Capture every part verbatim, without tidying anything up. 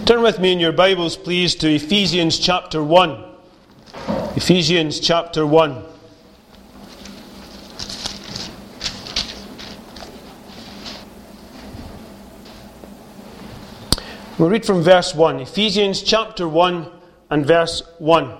Turn with me in your Bibles, please, to Ephesians chapter one. Ephesians chapter one. We'll read from verse one. Ephesians chapter one and verse one.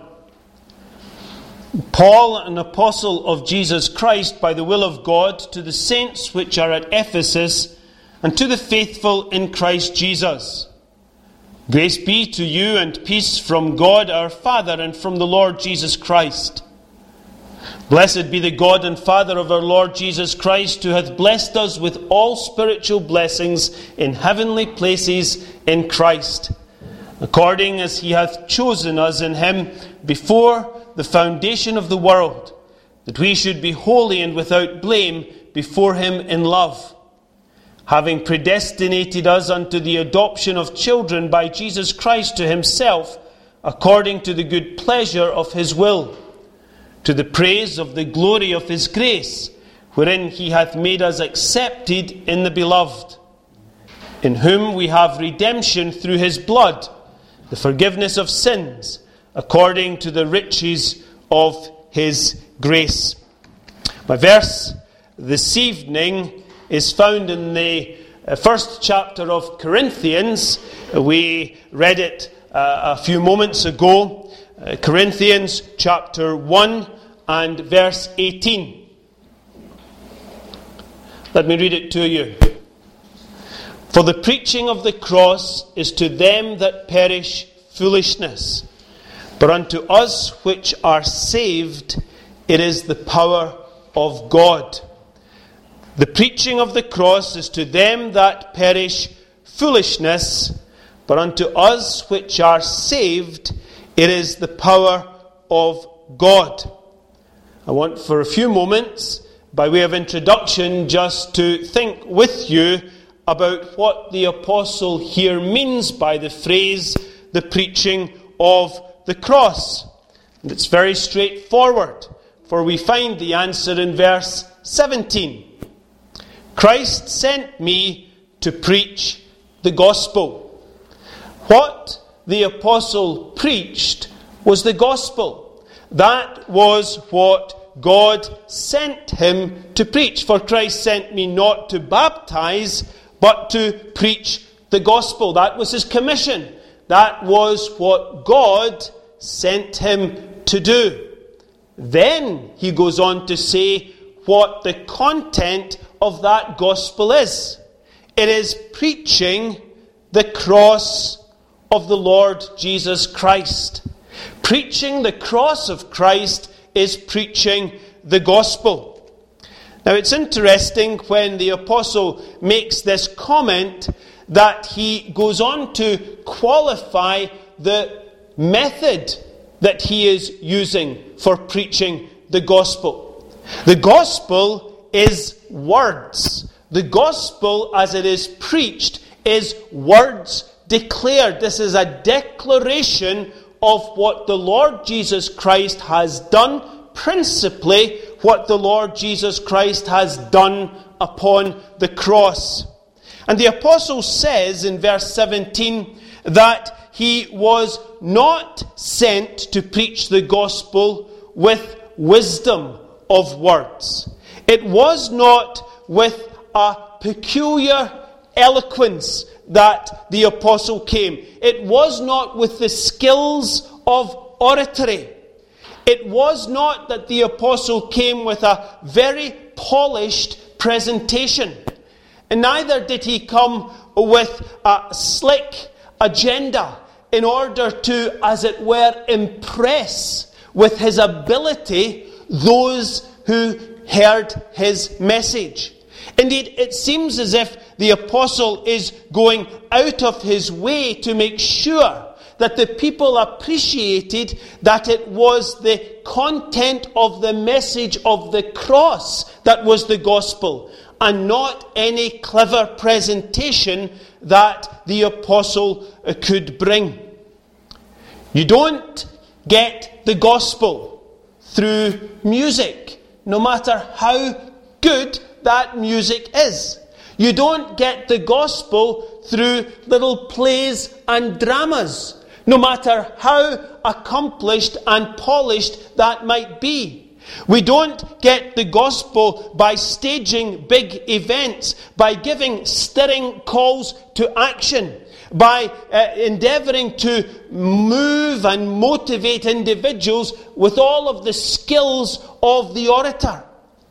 Paul, an apostle of Jesus Christ, by the will of God, to the saints which are at Ephesus, and to the faithful in Christ Jesus. Grace be to you and peace from God our Father and from the Lord Jesus Christ. Blessed be the God and Father of our Lord Jesus Christ, who hath blessed us with all spiritual blessings in heavenly places in Christ, according as he hath chosen us in him before the foundation of the world, that we should be holy and without blame before him in love, having predestinated us unto the adoption of children by Jesus Christ to himself, according to the good pleasure of his will, to the praise of the glory of his grace, wherein he hath made us accepted in the beloved, in whom we have redemption through his blood, the forgiveness of sins, according to the riches of his grace. My verse this evening is found in the first chapter of Corinthians. We read it uh, a few moments ago. Uh, Corinthians chapter one and verse eighteen. Let me read it to you. For the preaching of the cross is to them that perish foolishness, but unto us which are saved it is the power of God. The preaching of the cross is to them that perish foolishness, but unto us which are saved it is the power of God. I want for a few moments, by way of introduction, just to think with you about what the apostle here means by the phrase, the preaching of the cross. And it's very straightforward, for we find the answer in verse seventeen. Christ sent me to preach the gospel. What the apostle preached was the gospel. That was what God sent him to preach. For Christ sent me not to baptize, but to preach the gospel. That was his commission. That was what God sent him to do. Then he goes on to say what the content of that gospel is. It is preaching the cross of the Lord Jesus Christ. Preaching the cross of Christ is preaching the gospel. Now it's interesting when the apostle makes this comment that he goes on to qualify the method that he is using for preaching the gospel. The gospel is words. The gospel, as it is preached, is words declared. This is a declaration of what the Lord Jesus Christ has done, principally what the Lord Jesus Christ has done upon the cross. And the apostle says in verse seventeen that he was not sent to preach the gospel with wisdom of words. It was not with a peculiar eloquence that the apostle came. It was not with the skills of oratory. It was not that the apostle came with a very polished presentation. And neither did he come with a slick agenda in order to, as it were, impress with his ability those who heard his message. Indeed, it seems as if the apostle is going out of his way to make sure that the people appreciated that it was the content of the message of the cross that was the gospel, and not any clever presentation that the apostle could bring. You don't get the gospel through music, no matter how good that music is. You don't get the gospel through little plays and dramas, no matter how accomplished and polished that might be. We don't get the gospel by staging big events, by giving stirring calls to action, by uh, endeavouring to move and motivate individuals with all of the skills of the orator.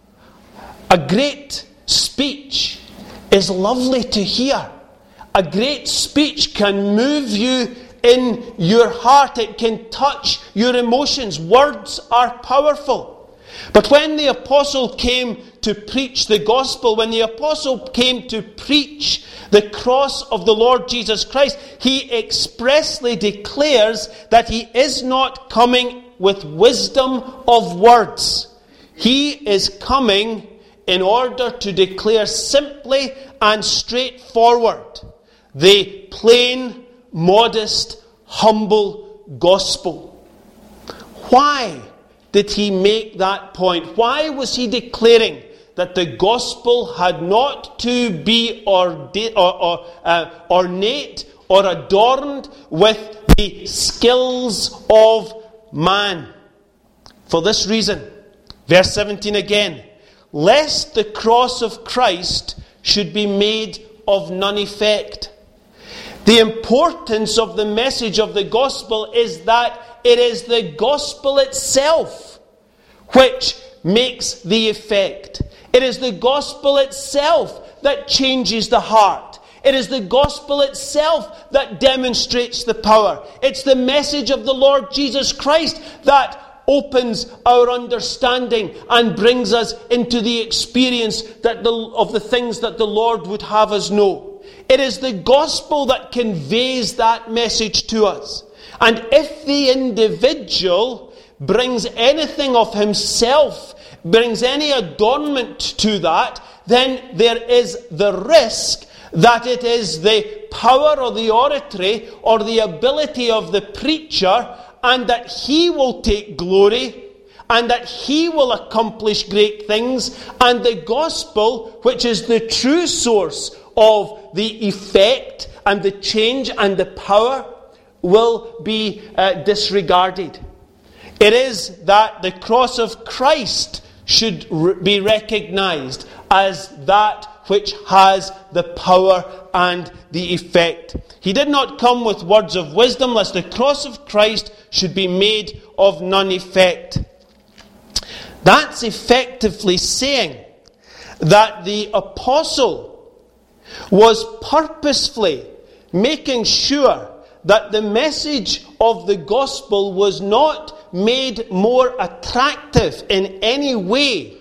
A great speech is lovely to hear. A great speech can move you in your heart. It can touch your emotions. Words are powerful. But when the apostle came to preach the gospel, when the apostle came to preach the cross of the Lord Jesus Christ, he expressly declares that he is not coming with wisdom of words. He is coming in order to declare simply and straightforward the plain, modest, humble gospel. Why did he make that point? Why was he declaring that the gospel had not to be orda- or, or, uh, ornate or adorned with the skills of man? For this reason, verse seventeen again, lest the cross of Christ should be made of none effect. The importance of the message of the gospel is that it is the gospel itself which makes the effect. It is the gospel itself that changes the heart. It is the gospel itself that demonstrates the power. It's the message of the Lord Jesus Christ that opens our understanding and brings us into the experience that the, of the things that the Lord would have us know. It is the gospel that conveys that message to us. And if the individual brings anything of himself, brings any adornment to that, then there is the risk that it is the power or the oratory or the ability of the preacher, and that he will take glory, and that he will accomplish great things, and the gospel, which is the true source of the effect and the change and the power, will be uh, disregarded. It is that the cross of Christ should re- be recognized as that which has the power and the effect. He did not come with words of wisdom, lest the cross of Christ should be made of none effect. That's effectively saying that the apostle was purposefully making sure that the message of the gospel was not made more attractive in any way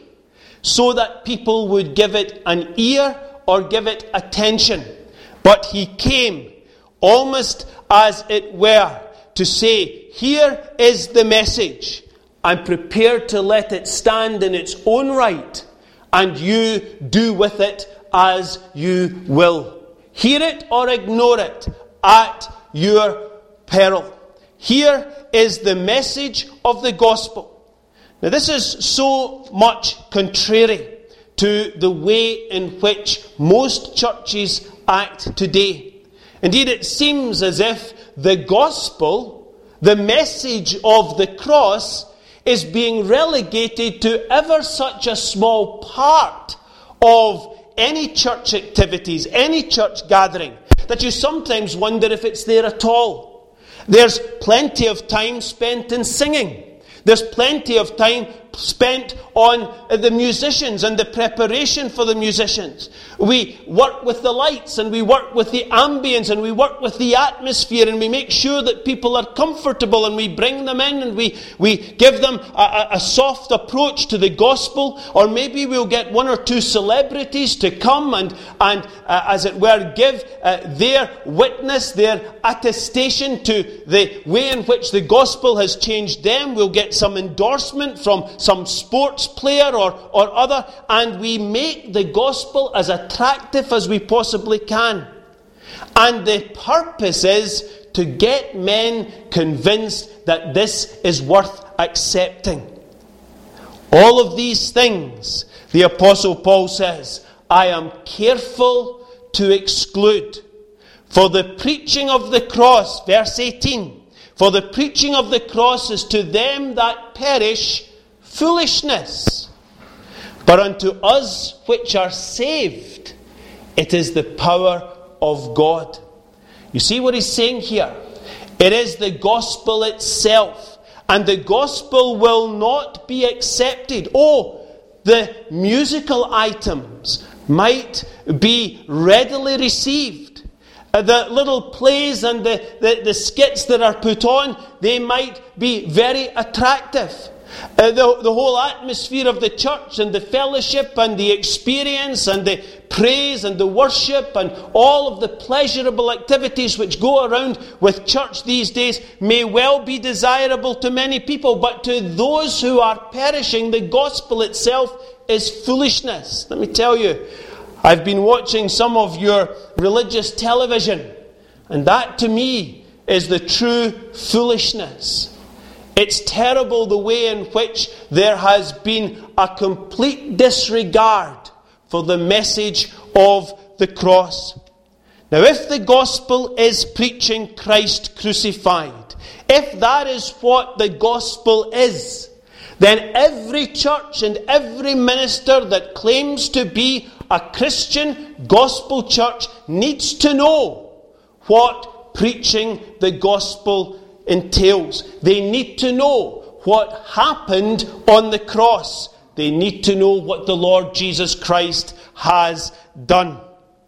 so that people would give it an ear or give it attention. But he came almost as it were to say, here is the message. I'm prepared to let it stand in its own right, and you do with it as you will. Hear it or ignore it at your peril. Here is the message of the gospel. Now, this is so much contrary to the way in which most churches act today. Indeed, it seems as if the gospel, the message of the cross, is being relegated to ever such a small part of any church activities, any church gathering, that you sometimes wonder if it's there at all. There's plenty of time spent in singing. There's plenty of time spent on the musicians and the preparation for the musicians. We work with the lights and we work with the ambience and we work with the atmosphere, and we make sure that people are comfortable, and we bring them in and we, we give them a, a soft approach to the gospel. Or maybe we'll get one or two celebrities to come and, and uh, as it were, give uh, their witness, their attestation to the way in which the gospel has changed them. We'll get some endorsement from some sports player or, or other, and we make the gospel as attractive as we possibly can. And the purpose is to get men convinced that this is worth accepting. All of these things, the Apostle Paul says, I am careful to exclude. For the preaching of the cross, verse eighteen, for the preaching of the cross is to them that perish foolishness, but unto us which are saved, it is the power of God. You see what he's saying here? It is the gospel itself, and the gospel will not be accepted. Oh, the musical items might be readily received. The little plays and the, the, the skits that are put on, they might be very attractive. Uh, the, the whole atmosphere of the church and the fellowship and the experience and the praise and the worship and all of the pleasurable activities which go around with church these days may well be desirable to many people, but to those who are perishing, the gospel itself is foolishness. Let me tell you, I've been watching some of your religious television, and that to me is the true foolishness. It's terrible the way in which there has been a complete disregard for the message of the cross. Now, if the gospel is preaching Christ crucified, if that is what the gospel is, then every church and every minister that claims to be a Christian gospel church needs to know what preaching the gospel entails. They need to know what happened on the cross. They need to know what the Lord Jesus Christ has done.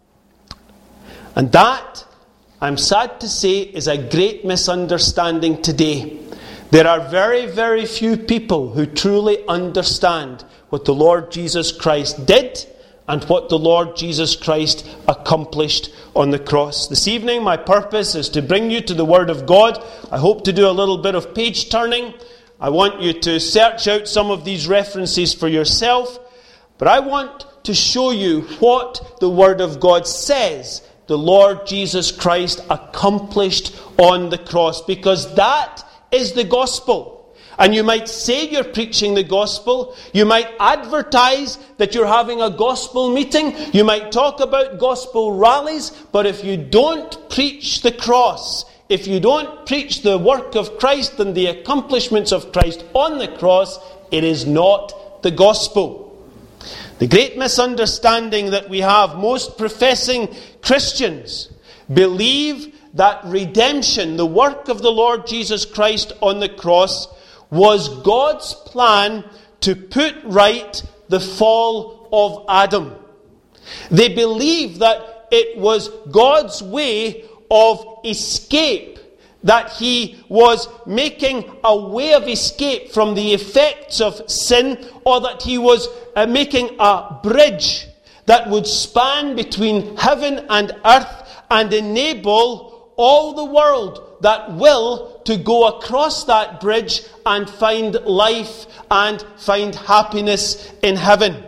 And that, I'm sad to say, is a great misunderstanding today. There are very, very few people who truly understand what the Lord Jesus Christ did and what the Lord Jesus Christ accomplished on the cross. This evening, my purpose is to bring you to the Word of God. I hope to do a little bit of page turning. I want you to search out some of these references for yourself. But I want to show you what the Word of God says the Lord Jesus Christ accomplished on the cross, because that is the gospel. And you might say you're preaching the gospel. You might advertise that you're having a gospel meeting. You might talk about gospel rallies. But if you don't preach the cross, if you don't preach the work of Christ and the accomplishments of Christ on the cross, it is not the gospel. The great misunderstanding that we have, most professing Christians believe that redemption, the work of the Lord Jesus Christ on the cross, was God's plan to put right the fall of Adam. They believe that it was God's way of escape, that He was making a way of escape from the effects of sin, or that He was uh, making a bridge that would span between heaven and earth and enable all the world that will to go across that bridge and find life and find happiness in heaven.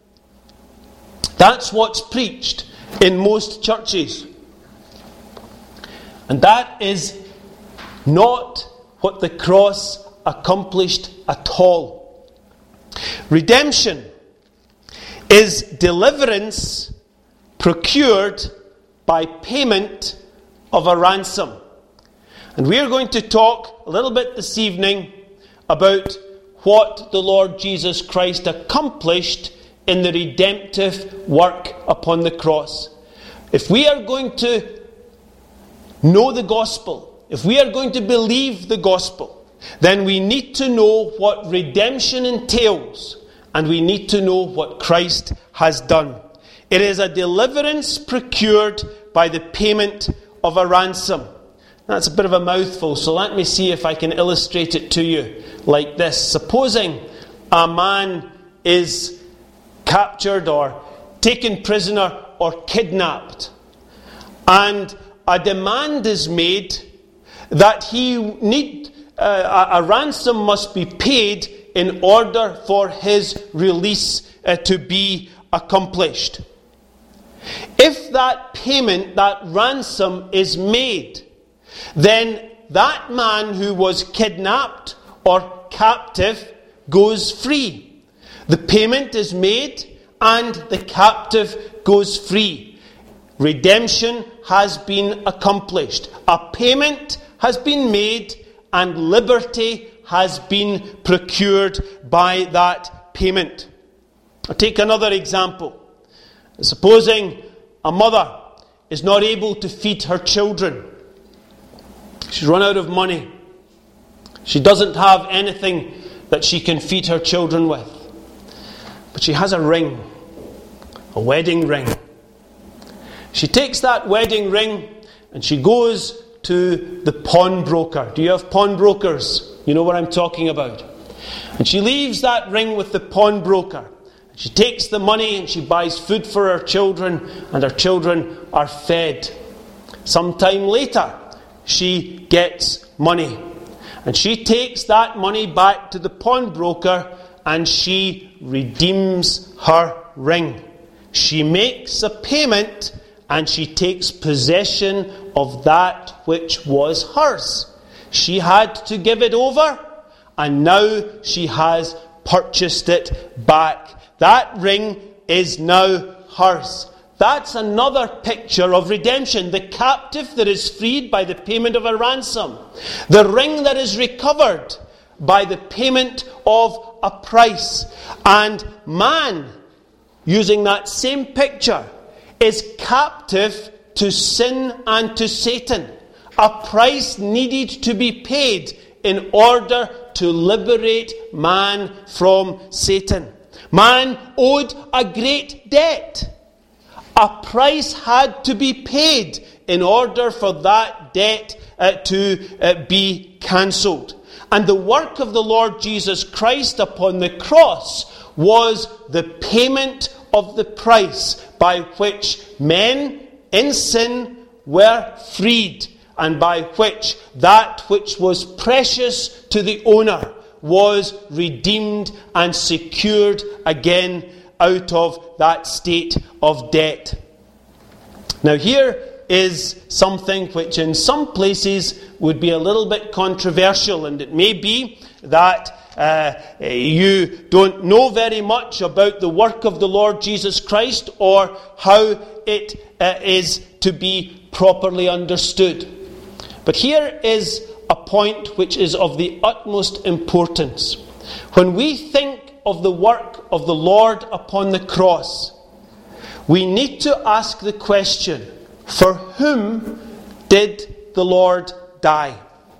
That's what's preached in most churches. And that is not what the cross accomplished at all. Redemption is deliverance procured by payment of a ransom. And we are going to talk a little bit this evening about what the Lord Jesus Christ accomplished in the redemptive work upon the cross. If we are going to know the gospel, if we are going to believe the gospel, then we need to know what redemption entails, and we need to know what Christ has done. It is a deliverance procured by the payment of a ransom. That's a bit of a mouthful, so let me see if I can illustrate it to you like this. Supposing a man is captured or taken prisoner or kidnapped, and a demand is made that he need uh, a, a ransom must be paid in order for his release uh, to be accomplished. If that payment, that ransom is made, then that man who was kidnapped or captive goes free. The payment is made and the captive goes free. Redemption has been accomplished. A payment has been made, and liberty has been procured by that payment. I'll take another example. Supposing a mother is not able to feed her children. She's run out of money. She doesn't have anything that she can feed her children with. But she has a ring, a wedding ring. She takes that wedding ring and she goes to the pawnbroker. Do you have pawnbrokers? You know what I'm talking about. And she leaves that ring with the pawnbroker. She takes the money and she buys food for her children, and her children are fed. Sometime later, she gets money. And she takes that money back to the pawnbroker and she redeems her ring. She makes a payment and she takes possession of that which was hers. She had to give it over, and now she has purchased it back. That ring is now hers. That's another picture of redemption. The captive that is freed by the payment of a ransom. The ring that is recovered by the payment of a price. And man, using that same picture, is captive to sin and to Satan. A price needed to be paid in order to liberate man from Satan. Man owed a great debt. A price had to be paid in order for that debt uh, to uh, be cancelled. And the work of the Lord Jesus Christ upon the cross was the payment of the price by which men in sin were freed, and by which that which was precious to the owner was redeemed and secured again out of that state of debt. Now here is something which in some places would be a little bit controversial, and it may be that uh, you don't know very much about the work of the Lord Jesus Christ or how it uh, is to be properly understood. But here is a point which is of the utmost importance. When we think of the work of the Lord upon the cross, we need to ask the question, for whom did the Lord die?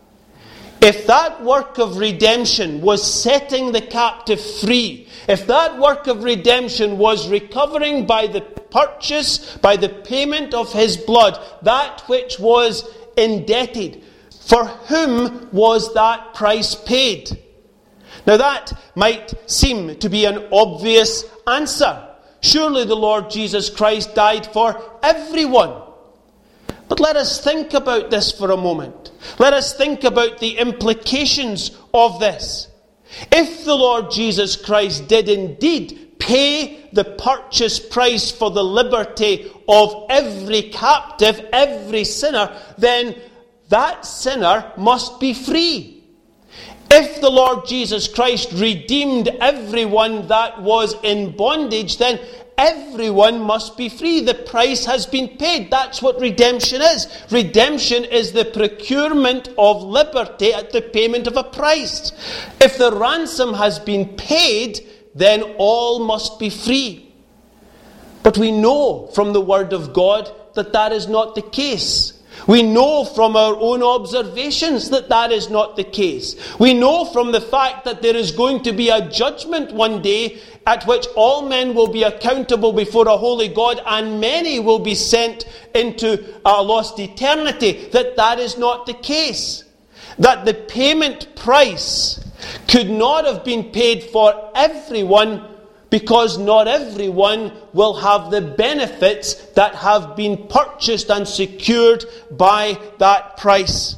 If that work of redemption was setting the captive free, if that work of redemption was recovering by the purchase, by the payment of his blood, that which was indebted, for whom was that price paid? Now that might seem to be an obvious answer. Surely the Lord Jesus Christ died for everyone. But let us think about this for a moment. Let us think about the implications of this. If the Lord Jesus Christ did indeed pay the purchase price for the liberty of every captive, every sinner, then that sinner must be free. If the Lord Jesus Christ redeemed everyone that was in bondage, then everyone must be free. The price has been paid. That's what redemption is. Redemption is the procurement of liberty at the payment of a price. If the ransom has been paid, then all must be free. But we know from the Word of God that that is not the case. We know from our own observations that that is not the case. We know from the fact that there is going to be a judgment one day at which all men will be accountable before a holy God, and many will be sent into a lost eternity, that that is not the case. That the payment price could not have been paid for everyone, because not everyone will have the benefits that have been purchased and secured by that price.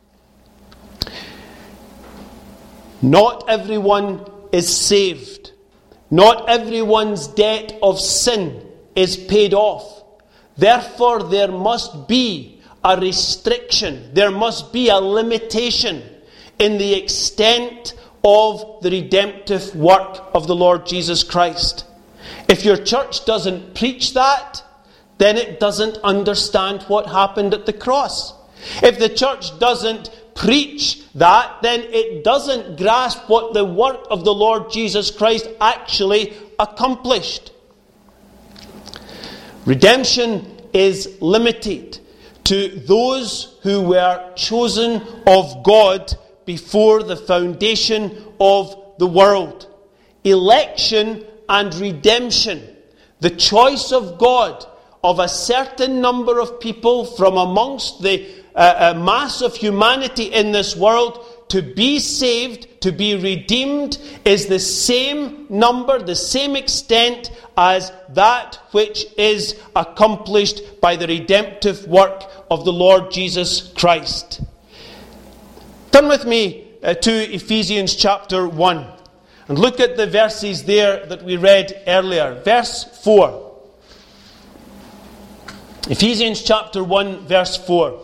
Not everyone is saved. Not everyone's debt of sin is paid off. Therefore, there must be a restriction. There must be a limitation in the extent of the redemptive work of the Lord Jesus Christ. If your church doesn't preach that, then it doesn't understand what happened at the cross. If the church doesn't preach that, then it doesn't grasp what the work of the Lord Jesus Christ actually accomplished. Redemption is limited to those who were chosen of God before the foundation of the world. Election and redemption, the choice of God of a certain number of people from amongst the uh, uh, mass of humanity in this world to be saved, to be redeemed, is the same number, the same extent as that which is accomplished by the redemptive work of the Lord Jesus Christ. Turn with me uh, to Ephesians chapter one and look at the verses there that we read earlier. Verse four. Ephesians chapter one, verse four.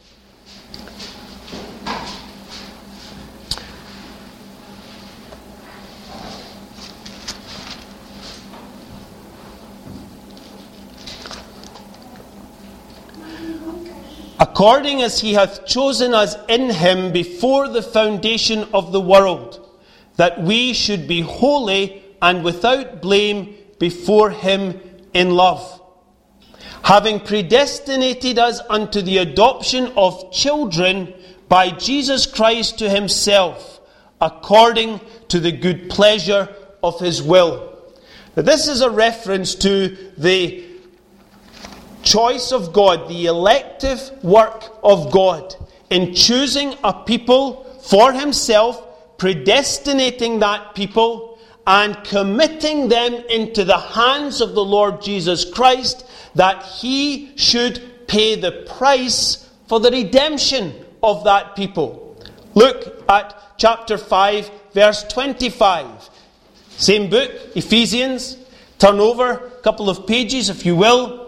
According as he hath chosen us in him before the foundation of the world, that we should be holy and without blame before him in love, having predestinated us unto the adoption of children by Jesus Christ to himself, according to the good pleasure of his will. Now, this is a reference to the choice of God, the elective work of God in choosing a people for himself, predestinating that people, and committing them into the hands of the Lord Jesus Christ, that he should pay the price for the redemption of that people. Look at chapter five, verse twenty-five. Same book, Ephesians. Turn over a couple of pages, if you will.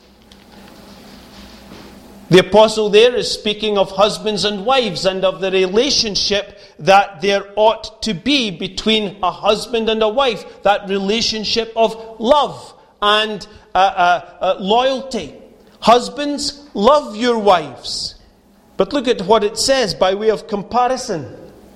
The apostle there is speaking of husbands and wives and of the relationship that there ought to be between a husband and a wife. That relationship of love and uh, uh, uh, loyalty. Husbands, love your wives. But look at what it says by way of comparison.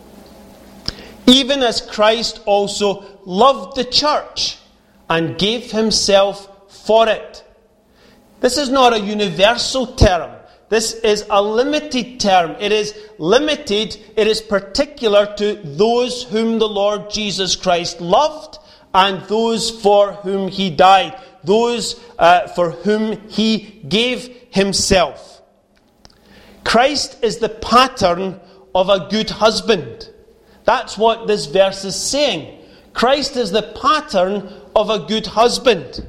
Even as Christ also loved the church and gave himself for it. This is not a universal term. This is a limited term. It is limited, it is particular to those whom the Lord Jesus Christ loved and those for whom he died. Those uh, for whom he gave himself. Christ is the pattern of a good husband. That's what this verse is saying. Christ is the pattern of a good husband.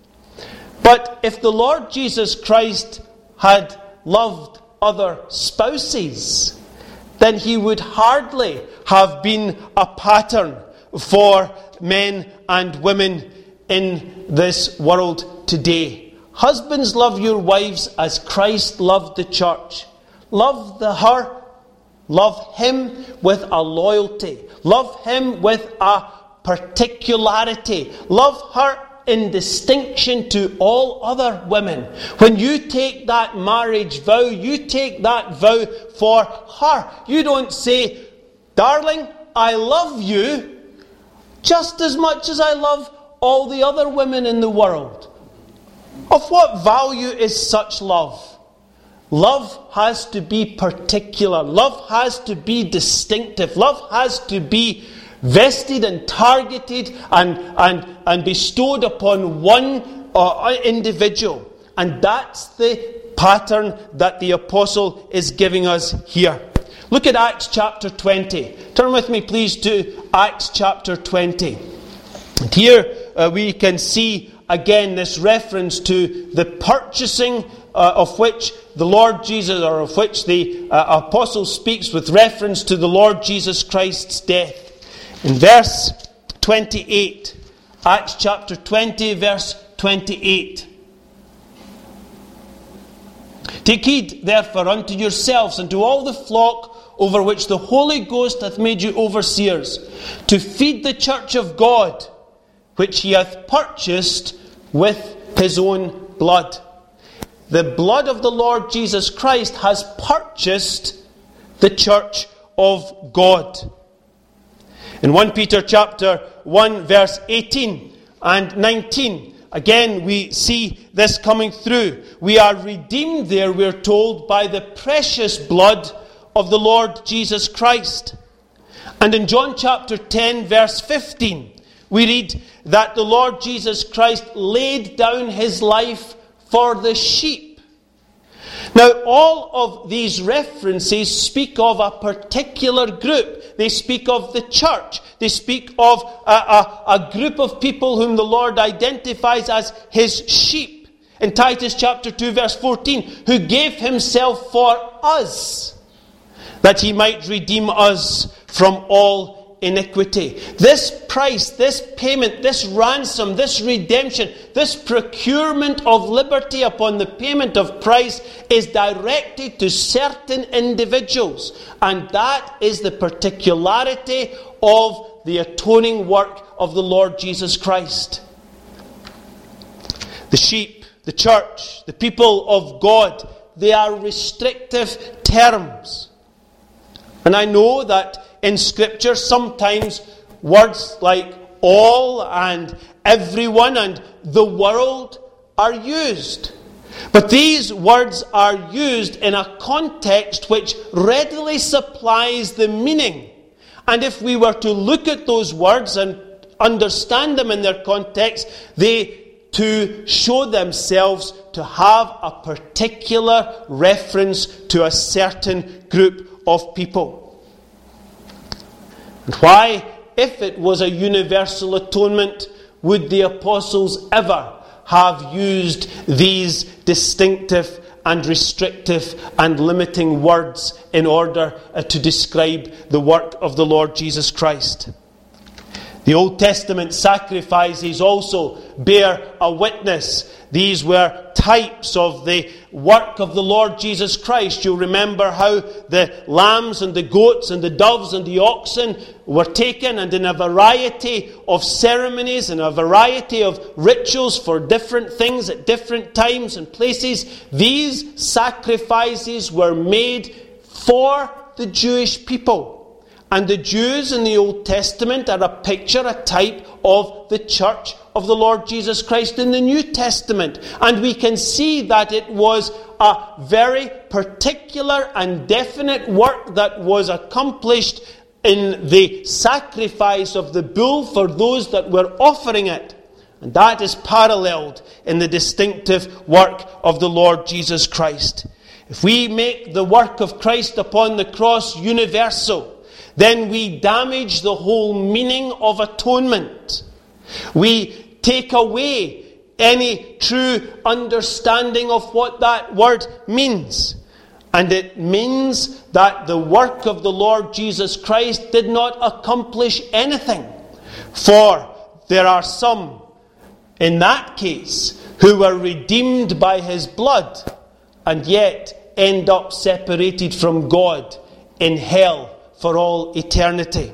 But if the Lord Jesus Christ had loved other spouses, then he would hardly have been a pattern for men and women in this world today. Husbands, love your wives as Christ loved the church. Love the her, love him with a loyalty, love him with a particularity, love her in distinction to all other women. When you take that marriage vow, you take that vow for her. You don't say, darling, I love you just as much as I love all the other women in the world. Of what value is such love? Love has to be particular. Love has to be distinctive. Love has to be vested and targeted and, and, and bestowed upon one uh, individual. And that's the pattern that the apostle is giving us here. Look at Acts chapter twenty. Turn with me please to Acts chapter twenty. And here uh, we can see again this reference to the purchasing uh, of which the Lord Jesus, or of which the uh, apostle speaks with reference to the Lord Jesus Christ's death. In verse twenty-eight, Acts chapter twenty, verse twenty-eight. Take heed, therefore, unto yourselves and to all the flock over which the Holy Ghost hath made you overseers, to feed the church of God, which he hath purchased with his own blood. The blood of the Lord Jesus Christ has purchased the church of God. In First Peter chapter one verse eighteen and nineteen, again we see this coming through. We are redeemed there, we're told, by the precious blood of the Lord Jesus Christ. And in John chapter ten verse fifteen, we read that the Lord Jesus Christ laid down his life for the sheep. Now, all of these references speak of a particular group. They speak of the church. They speak of a, a, a group of people whom the Lord identifies as his sheep. In Titus chapter two verse fourteen, who gave himself for us, that he might redeem us from all iniquity. This price, this payment, this ransom, this redemption, this procurement of liberty upon the payment of price is directed to certain individuals. And that is the particularity of the atoning work of the Lord Jesus Christ. The sheep, the church, the people of God, they are restrictive terms. And I know that in Scripture sometimes words like all and everyone and the world are used. But these words are used in a context which readily supplies the meaning. And if we were to look at those words and understand them in their context, they too show themselves to have a particular reference to a certain group of people. And why, if it was a universal atonement, would the apostles ever have used these distinctive and restrictive and limiting words in order to describe the work of the Lord Jesus Christ? The Old Testament sacrifices also bear a witness. These were types of the work of the Lord Jesus Christ. You'll remember how the lambs and the goats and the doves and the oxen were taken, and in a variety of ceremonies and a variety of rituals for different things at different times and places, these sacrifices were made for the Jewish people. And the Jews in the Old Testament are a picture, a type of the church of the Lord Jesus Christ in the New Testament. And we can see that it was a very particular and definite work that was accomplished in the sacrifice of the bull for those that were offering it. And that is paralleled in the distinctive work of the Lord Jesus Christ. If we make the work of Christ upon the cross universal, then we damage the whole meaning of atonement. We take away any true understanding of what that word means. And it means that the work of the Lord Jesus Christ did not accomplish anything. For there are some, in that case, who were redeemed by his blood and yet end up separated from God in hell for all eternity.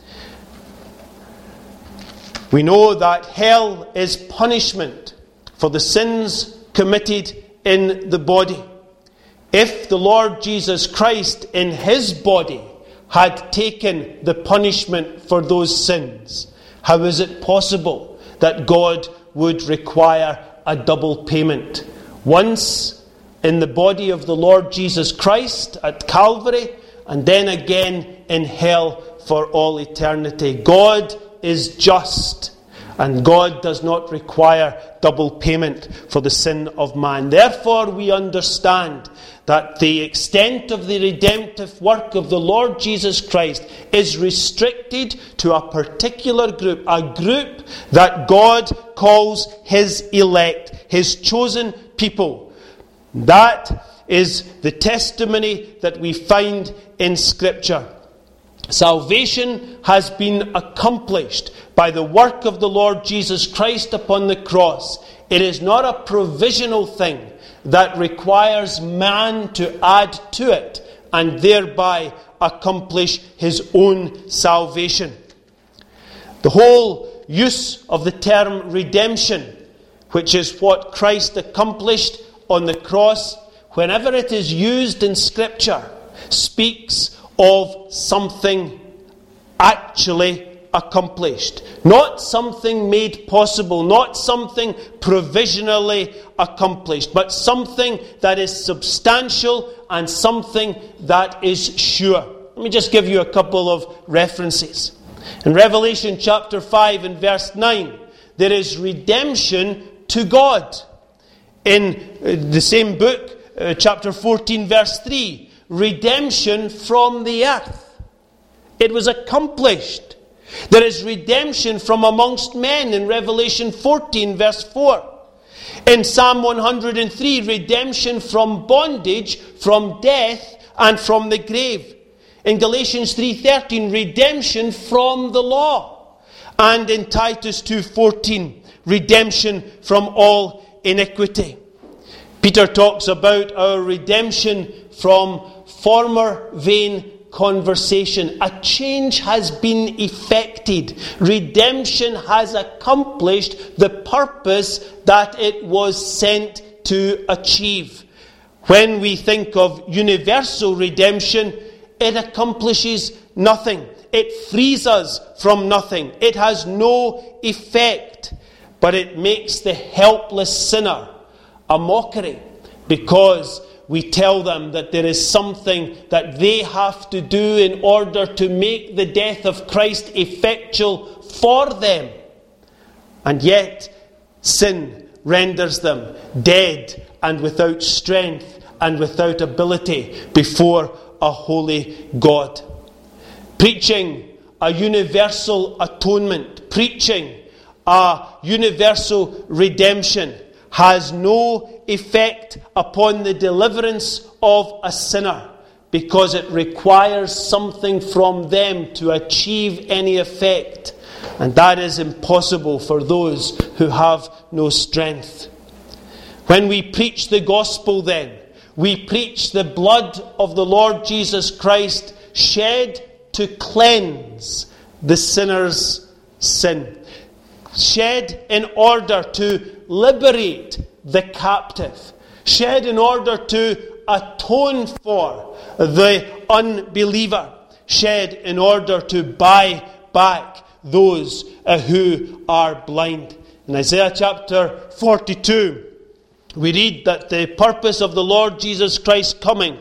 We know that hell is punishment for the sins committed in the body. If the Lord Jesus Christ in his body had taken the punishment for those sins, how is it possible that God would require a double payment? Once in the body of the Lord Jesus Christ at Calvary, and then again in hell for all eternity. God is just, and God does not require double payment for the sin of man. Therefore, we understand that the extent of the redemptive work of the Lord Jesus Christ is restricted to a particular group, a group that God calls his elect, his chosen people. That is the testimony that we find in Scripture. Salvation has been accomplished by the work of the Lord Jesus Christ upon the cross. It is not a provisional thing that requires man to add to it and thereby accomplish his own salvation. The whole use of the term redemption, which is what Christ accomplished on the cross, whenever it is used in Scripture, speaks of something actually accomplished. Not something made possible, not something provisionally accomplished, but something that is substantial and something that is sure. Let me just give you a couple of references. In Revelation chapter five and verse nine, there is redemption to God. In the same book, uh, chapter fourteen verse three, redemption from the earth. It was accomplished. There is redemption from amongst men in Revelation fourteen verse four. In Psalm one hundred three, redemption from bondage, from death, and from the grave. In Galatians three thirteen, redemption from the law. And in Titus two fourteen, redemption from all iniquity. Peter talks about our redemption from former vain conversation. A change has been effected. Redemption has accomplished the purpose that it was sent to achieve. When we think of universal redemption, it accomplishes nothing. It frees us from nothing. It has no effect. But it makes the helpless sinner a mockery, because we tell them that there is something that they have to do in order to make the death of Christ effectual for them. And yet, sin renders them dead and without strength and without ability before a holy God. Preaching a universal atonement, preaching a universal redemption, has no effect upon the deliverance of a sinner, because it requires something from them to achieve any effect, and that is impossible for those who have no strength. When we preach the gospel, then, we preach the blood of the Lord Jesus Christ shed to cleanse the sinner's sin. Shed in order to liberate the captive. Shed in order to atone for the unbeliever. Shed in order to buy back those uh, who are blind. In Isaiah chapter forty-two, we read that the purpose of the Lord Jesus Christ coming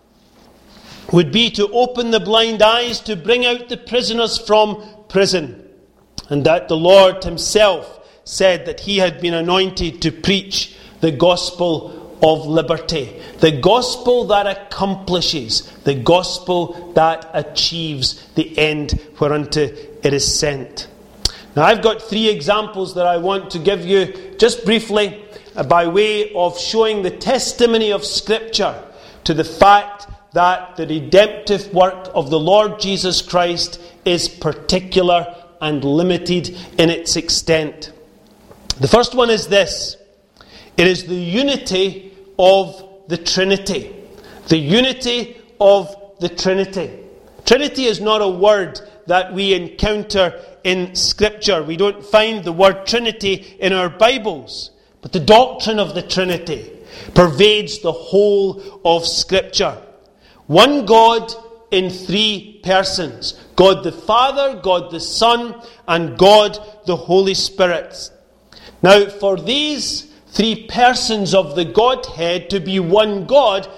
would be to open the blind eyes, to bring out the prisoners from prison. And that the Lord himself said that he had been anointed to preach the gospel of liberty. The gospel that accomplishes, the gospel that achieves the end whereunto it is sent. Now, I've got three examples that I want to give you just briefly uh, by way of showing the testimony of Scripture to the fact that the redemptive work of the Lord Jesus Christ is particular and limited in its extent. The first one is this. It is the unity of the Trinity. The unity of the Trinity. Trinity is not a word that we encounter in Scripture. We don't find the word Trinity in our Bibles. But the doctrine of the Trinity pervades the whole of Scripture. One God in three persons. God the Father, God the Son, and God the Holy Spirit. Now, for these three persons of the Godhead to be one God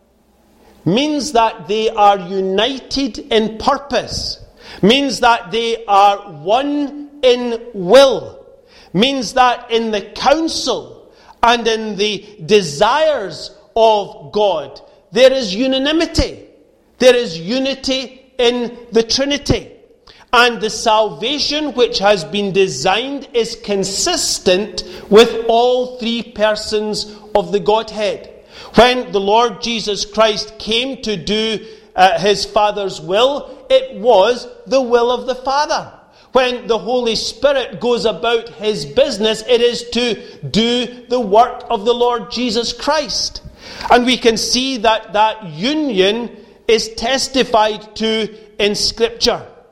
means that they are united in purpose. Means that they are one in will. Means that in the counsel and in the desires of God, there is unanimity. There is unity in the Trinity. And the salvation which has been designed is consistent with all three persons of the Godhead. When the Lord Jesus Christ came to do uh, his Father's will, it was the will of the Father. When the Holy Spirit goes about his business, it is to do the work of the Lord Jesus Christ. And we can see that that union is testified to in Scripture.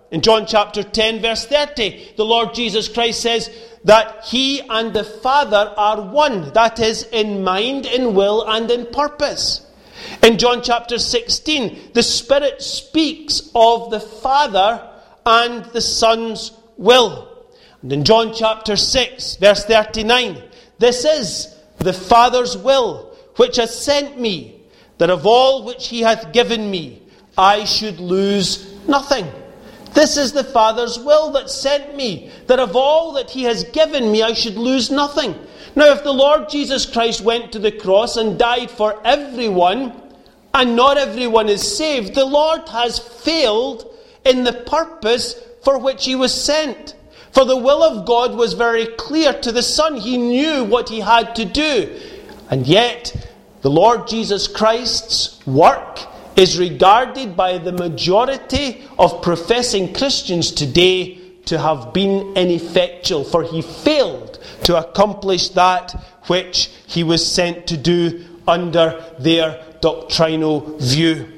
In John chapter ten, verse thirty, the Lord Jesus Christ says that He and the Father are one. That is, in mind, in will, and in purpose. In John chapter sixteen, the Spirit speaks of the Father and the Son's will. And in John chapter six, verse thirty-nine, this is the Father's will, which hath sent me, that of all which He hath given me, I should lose nothing. This is the Father's will that sent me, that of all that He has given me, I should lose nothing. Now, if the Lord Jesus Christ went to the cross and died for everyone, and not everyone is saved, the Lord has failed in the purpose for which He was sent. For the will of God was very clear to the Son. He knew what He had to do. And yet, the Lord Jesus Christ's work is regarded by the majority of professing Christians today to have been ineffectual, for He failed to accomplish that which He was sent to do under their doctrinal view.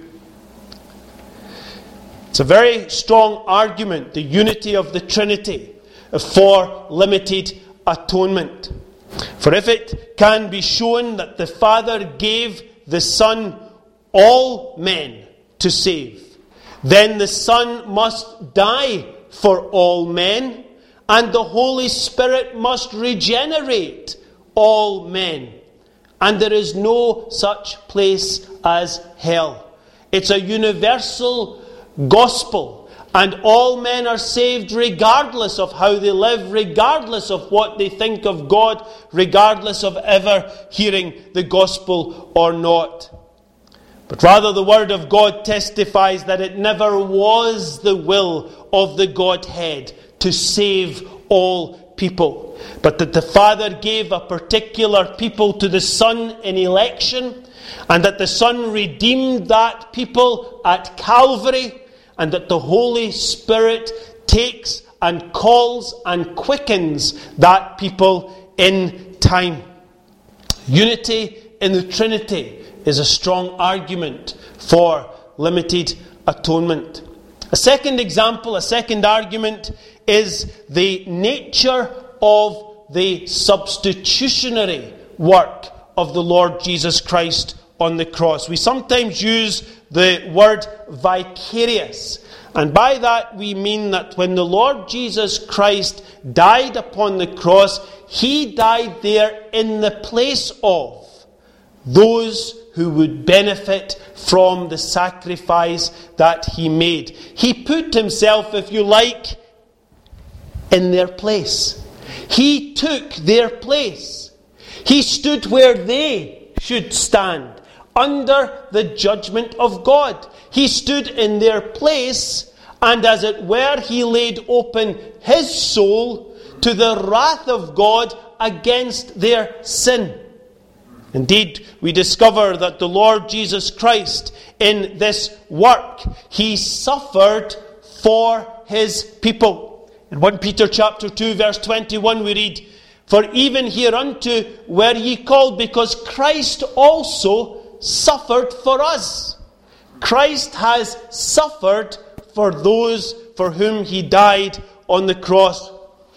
It's a very strong argument, the unity of the Trinity, for limited atonement. For if it can be shown that the Father gave the Son all men to save, then the Son must die for all men, and the Holy Spirit must regenerate all men. And there is no such place as hell. It's a universal gospel, and all men are saved regardless of how they live, regardless of what they think of God, regardless of ever hearing the gospel or not. But rather, the Word of God testifies that it never was the will of the Godhead to save all people, but that the Father gave a particular people to the Son in election, and that the Son redeemed that people at Calvary, and that the Holy Spirit takes and calls and quickens that people in time. Unity in the Trinity is a strong argument for limited atonement. A second example, a second argument, is the nature of the substitutionary work of the Lord Jesus Christ on the cross. We sometimes use the word vicarious, and by that we mean that when the Lord Jesus Christ died upon the cross, He died there in the place of those who would benefit from the sacrifice that He made. He put Himself, if you like, in their place. He took their place. He stood where they should stand, under the judgment of God. He stood in their place, and as it were, He laid open His soul to the wrath of God against their sin. Indeed, we discover that the Lord Jesus Christ, in this work, He suffered for His people. In First Peter chapter two, verse twenty-one, we read, "For even hereunto were ye called, because Christ also suffered for us." Christ has suffered for those for whom He died on the cross.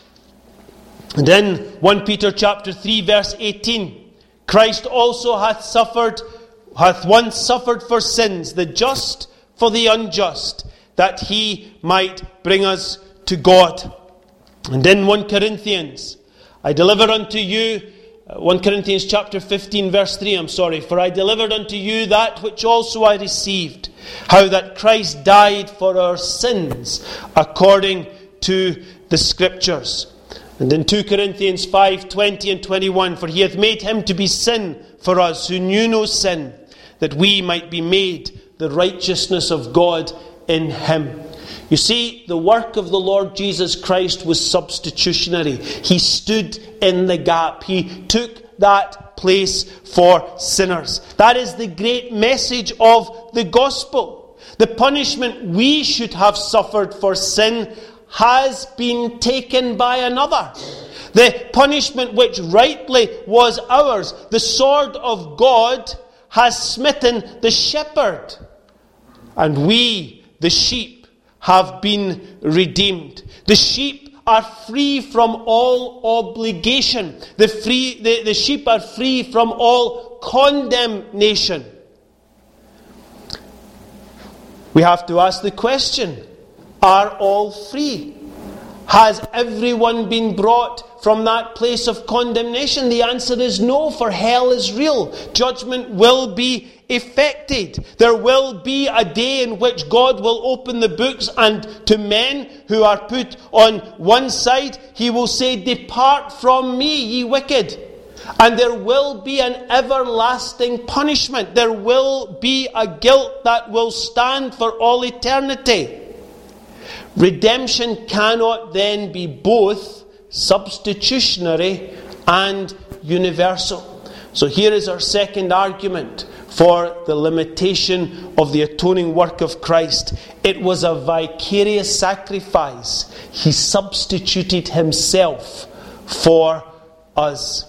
And in First Peter chapter three, verse eighteen, Christ also hath suffered, hath once suffered for sins, the just for the unjust, that He might bring us to God. And in First Corinthians, I delivered unto you, uh, First Corinthians chapter fifteen, verse three, I'm sorry, "For I delivered unto you that which also I received, how that Christ died for our sins, according to the Scriptures." And in Second Corinthians five, twenty and twenty-one, "For He hath made Him to be sin for us, who knew no sin, that we might be made the righteousness of God in Him." You see, the work of the Lord Jesus Christ was substitutionary. He stood in the gap. He took that place for sinners. That is the great message of the gospel. The punishment we should have suffered for sin has been taken by another. The punishment which rightly was ours, the sword of God, has smitten the shepherd. And we, the sheep, have been redeemed. The sheep are free from all obligation. The, free, the, the sheep are free from all condemnation. We have to ask the question, are all free? Has everyone been brought from that place of condemnation? The answer is no, for hell is real. Judgment will be effected. There will be a day in which God will open the books, and to men who are put on one side, He will say, "Depart from me, ye wicked." And there will be an everlasting punishment. There will be a guilt that will stand for all eternity. Redemption cannot then be both substitutionary and universal. So here is our second argument for the limitation of the atoning work of Christ. It was a vicarious sacrifice. He substituted Himself for us.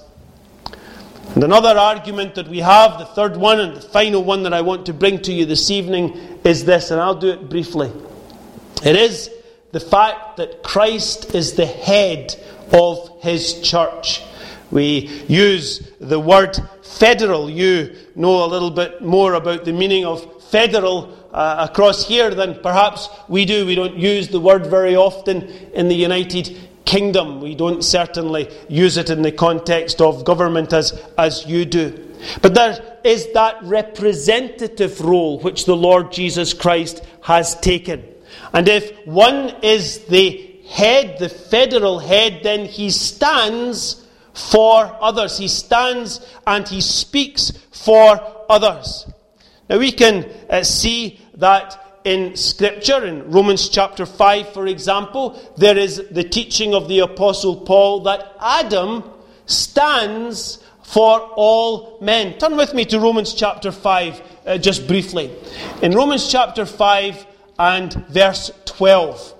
And another argument that we have, the third one and the final one that I want to bring to you this evening, is this, and I'll do it briefly. It is the fact that Christ is the head of His church. We use the word federal. You know a little bit more about the meaning of federal uh, across here than perhaps we do. We don't use the word very often in the United Kingdom. We don't certainly use it in the context of government as, as you do. But there is that representative role which the Lord Jesus Christ has taken. And if one is the head, the federal head, then He stands for others. He stands and He speaks for others. Now we can uh, see that in Scripture, in Romans chapter five, for example, there is the teaching of the Apostle Paul that Adam stands for all men. Turn with me to Romans chapter five, uh, just briefly. In Romans chapter five and verse twelve,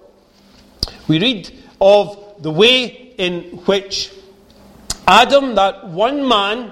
we read of the way in which Adam, that one man,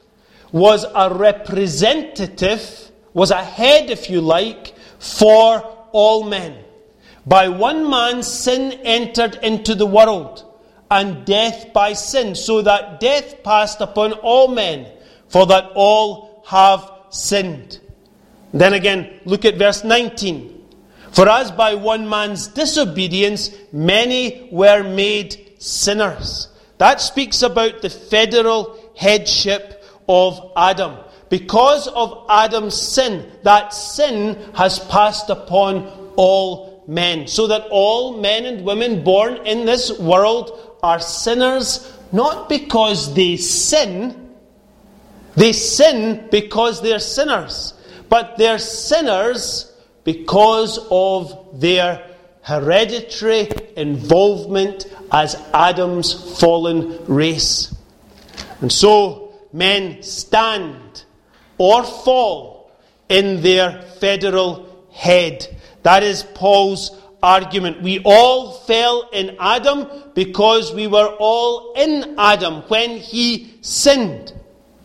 was a representative, was a head, if you like, for all men. By one man sin entered into the world, and death by sin, so that death passed upon all men, for that all have sinned. Then again, look at verse nineteen. For as by one man's disobedience many were made sinners. That speaks about the federal headship of Adam. Because of Adam's sin, that sin has passed upon all men. So that all men and women born in this world are sinners, not because they sin. They sin because they're sinners. But they're sinners because of their hereditary involvement as Adam's fallen race. And so men stand or fall in their federal head. That is Paul's argument. We all fell in Adam because we were all in Adam when he sinned.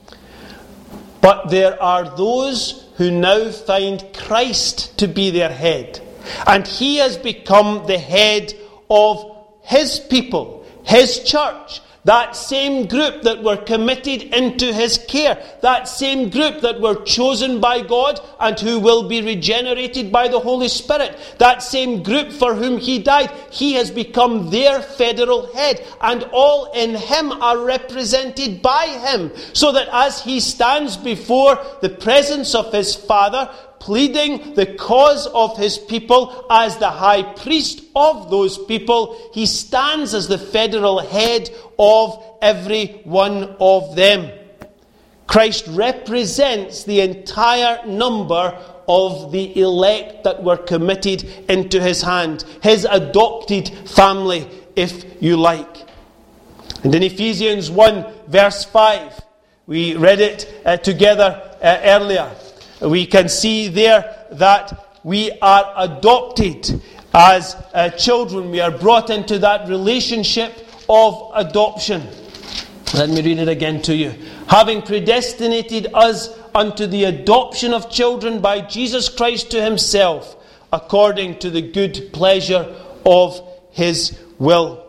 But there are those who now find Christ to be their head. And He has become the head of His people, His church. That same group that were committed into His care. That same group that were chosen by God and who will be regenerated by the Holy Spirit. That same group for whom He died. He has become their federal head. And all in Him are represented by Him. So that as He stands before the presence of His Father, pleading the cause of His people as the high priest of those people, He stands as the federal head of every one of them. Christ represents the entire number of the elect that were committed into His hand, His adopted family, if you like. And in Ephesians one verse five, we read it uh, together uh, earlier. We can see there that we are adopted as uh, children. We are brought into that relationship of adoption. Let me read it again to you. Having predestinated us unto the adoption of children by Jesus Christ to Himself, according to the good pleasure of his will.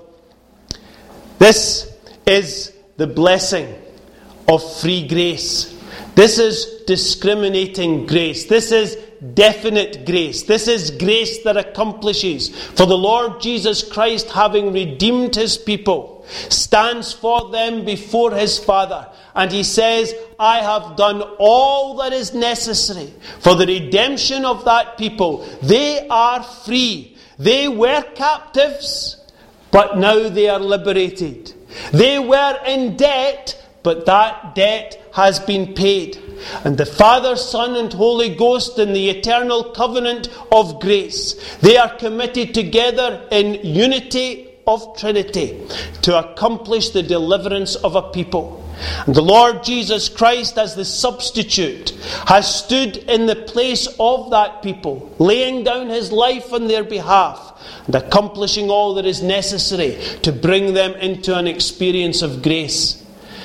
This is the blessing of free grace. This is discriminating grace. This is definite grace. This is grace that accomplishes. For the Lord Jesus Christ, having redeemed his people, stands for them before his Father. And he says, I have done all that is necessary for the redemption of that people. They are free. They were captives, but now they are liberated. They were in debt, but that debt has been paid. And the Father, Son, and Holy Ghost in the eternal covenant of grace, they are committed together in unity of Trinity to accomplish the deliverance of a people. And the Lord Jesus Christ, as the substitute, has stood in the place of that people, laying down his life on their behalf and accomplishing all that is necessary to bring them into an experience of grace.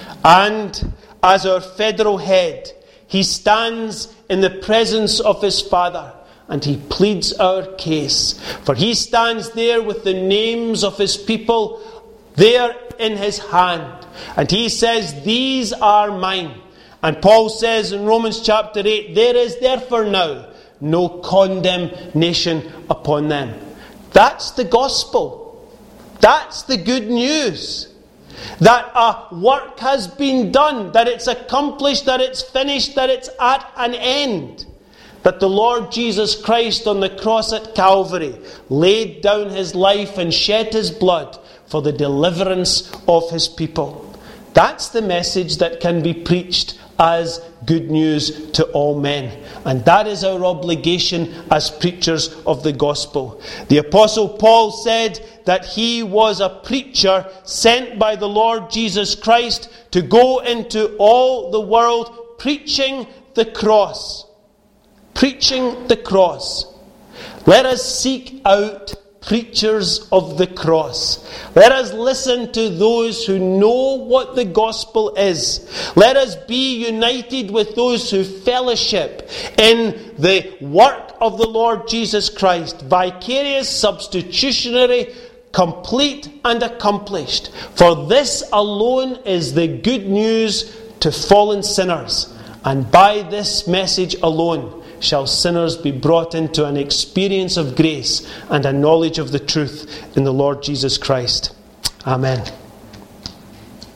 And as our federal head, he stands in the presence of his Father and he pleads our case. For he stands there with the names of his people there in his hand. And he says, these are mine. And Paul says in Romans chapter eight, there is therefore now no condemnation upon them. That's the gospel. That's the good news. That a work has been done, that it's accomplished, that it's finished, that it's at an end. That the Lord Jesus Christ on the cross at Calvary laid down his life and shed his blood for the deliverance of his people. That's the message that can be preached as good news to all men. And that is our obligation as preachers of the gospel. The Apostle Paul said that he was a preacher sent by the Lord Jesus Christ to go into all the world preaching the cross. Preaching the cross. Let us seek out preachers of the cross. Let us listen to those who know what the gospel is. Let us be united with those who fellowship in the work of the Lord Jesus Christ. Vicarious, substitutionary, complete and accomplished. For this alone is the good news to fallen sinners. And by this message alone shall sinners be brought into an experience of grace and a knowledge of the truth in the Lord Jesus Christ. Amen.